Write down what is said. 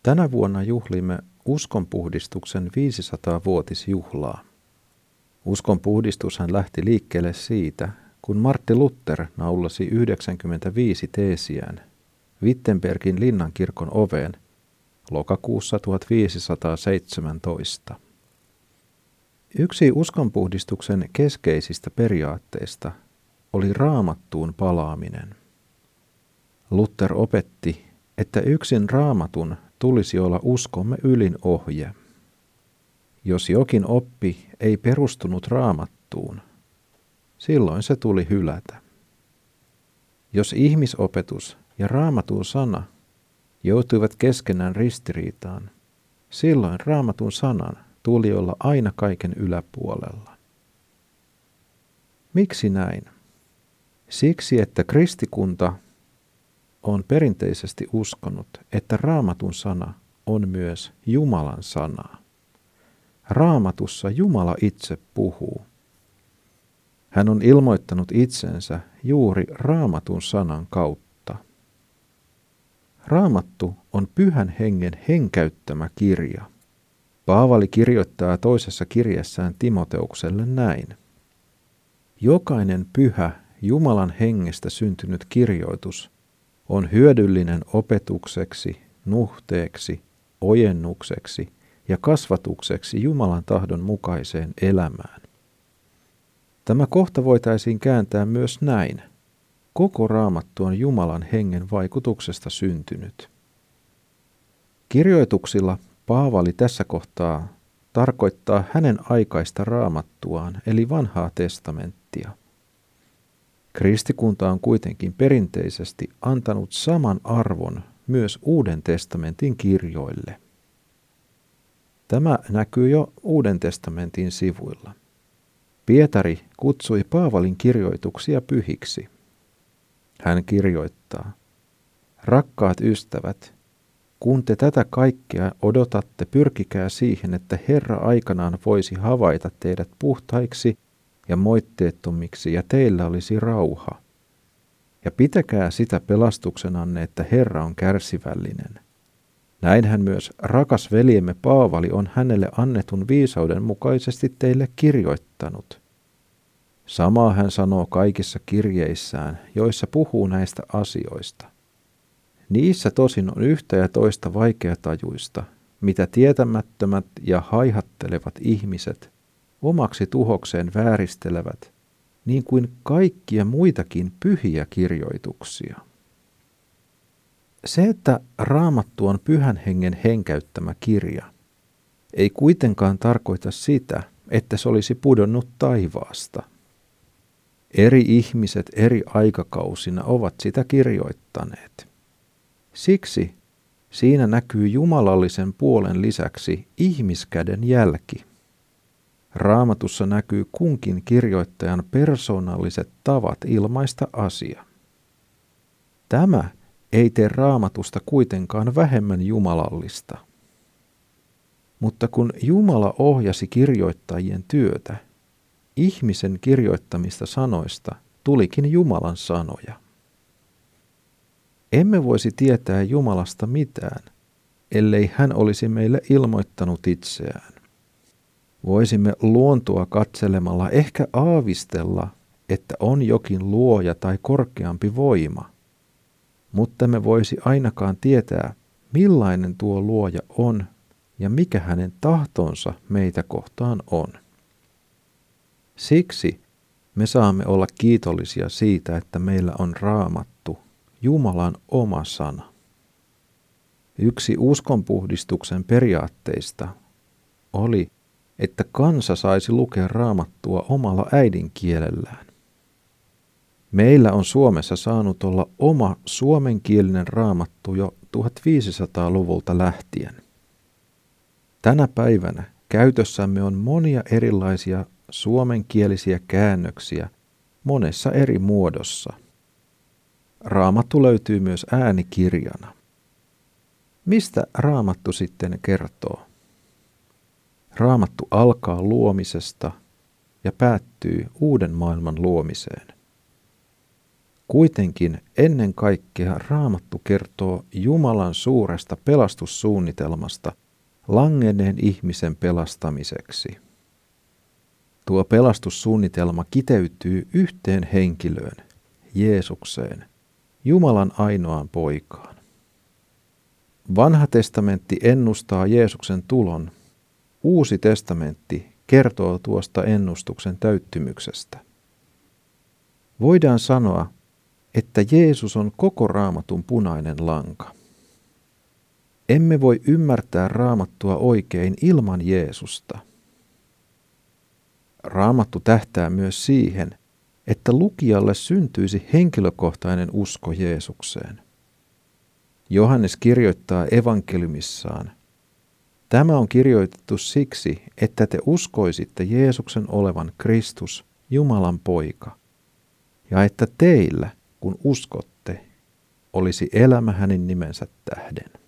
Tänä vuonna juhlimme uskonpuhdistuksen 500-vuotisjuhlaa. Uskonpuhdistushan lähti liikkeelle siitä, kun Martti Luther naulasi 95 teesiään Wittenbergin linnankirkon oveen lokakuussa 1517. Yksi uskonpuhdistuksen keskeisistä periaatteista oli Raamattuun palaaminen. Luther opetti, että yksin Raamatun tulisi olla uskomme ylin ohje. Jos jokin oppi ei perustunut Raamattuun, silloin se tuli hylätä. Jos ihmisopetus ja Raamatun sana joutuivat keskenään ristiriitaan, silloin Raamatun sanan tuli olla aina kaiken yläpuolella. Miksi näin? Siksi, että kristikunta on perinteisesti uskonut, että Raamatun sana on myös Jumalan sanaa. Raamatussa Jumala itse puhuu. Hän on ilmoittanut itsensä juuri Raamatun sanan kautta. Raamattu on Pyhän Hengen henkäyttämä kirja. Paavali kirjoittaa toisessa kirjassaan Timoteukselle näin. Jokainen pyhä Jumalan hengestä syntynyt kirjoitus on hyödyllinen opetukseksi, nuhteeksi, ojennukseksi ja kasvatukseksi Jumalan tahdon mukaiseen elämään. Tämä kohta voitaisiin kääntää myös näin. Koko Raamattu on Jumalan hengen vaikutuksesta syntynyt. Kirjoituksilla Paavali tässä kohtaa tarkoittaa hänen aikaista Raamattuaan, eli Vanhaa testamenttia. Kristikunta on kuitenkin perinteisesti antanut saman arvon myös Uuden testamentin kirjoille. Tämä näkyy jo Uuden testamentin sivuilla. Pietari kutsui Paavalin kirjoituksia pyhiksi. Hän kirjoittaa, rakkaat ystävät, kun te tätä kaikkea odotatte, pyrkikää siihen, että Herra aikanaan voisi havaita teidät puhtaiksi ja moitteettomiksi, ja teillä olisi rauha. Ja pitäkää sitä pelastuksenanne, että Herra on kärsivällinen. Näinhän myös rakas veljemme Paavali on hänelle annetun viisauden mukaisesti teille kirjoittanut. Samaa hän sanoo kaikissa kirjeissään, joissa puhuu näistä asioista. Niissä tosin on yhtä ja toista vaikeatajuista, mitä tietämättömät ja haihattelevat ihmiset omaksi tuhokseen vääristelevät, niin kuin kaikkia muitakin pyhiä kirjoituksia. Se, että Raamattu on Pyhän Hengen henkäyttämä kirja, ei kuitenkaan tarkoita sitä, että se olisi pudonnut taivaasta. Eri ihmiset eri aikakausina ovat sitä kirjoittaneet. Siksi siinä näkyy jumalallisen puolen lisäksi ihmiskäden jälki. Raamatussa näkyy kunkin kirjoittajan persoonalliset tavat ilmaista asia. Tämä ei tee Raamatusta kuitenkaan vähemmän jumalallista. Mutta kun Jumala ohjasi kirjoittajien työtä, ihmisen kirjoittamista sanoista tulikin Jumalan sanoja. Emme voisi tietää Jumalasta mitään, ellei hän olisi meille ilmoittanut itseään. Voisimme luontoa katselemalla ehkä aavistella, että on jokin luoja tai korkeampi voima, mutta me voisi ainakaan tietää, millainen tuo luoja on ja mikä hänen tahtonsa meitä kohtaan on. Siksi me saamme olla kiitollisia siitä, että meillä on Raamattu, Jumalan oma sana. Yksi uskonpuhdistuksen periaatteista oli, että kansa saisi lukea Raamattua omalla äidinkielellään. Meillä on Suomessa saanut olla oma suomenkielinen Raamattu jo 1500-luvulta lähtien. Tänä päivänä käytössämme on monia erilaisia suomenkielisiä käännöksiä monessa eri muodossa. Raamattu löytyy myös äänikirjana. Mistä Raamattu sitten kertoo? Raamattu alkaa luomisesta ja päättyy uuden maailman luomiseen. Kuitenkin ennen kaikkea Raamattu kertoo Jumalan suuresta pelastussuunnitelmasta langenneen ihmisen pelastamiseksi. Tuo pelastussuunnitelma kiteytyy yhteen henkilöön, Jeesukseen, Jumalan ainoaan poikaan. Vanha testamentti ennustaa Jeesuksen tulon. Uusi testamentti kertoo tuosta ennustuksen täyttymyksestä. Voidaan sanoa, että Jeesus on koko Raamatun punainen lanka. Emme voi ymmärtää Raamattua oikein ilman Jeesusta. Raamattu tähtää myös siihen, että lukijalle syntyisi henkilökohtainen usko Jeesukseen. Johannes kirjoittaa evankeliumissaan: "Tämä on kirjoitettu siksi, että te uskoisitte Jeesuksen olevan Kristus, Jumalan poika, ja että teillä, kun uskotte, olisi elämä hänen nimensä tähden."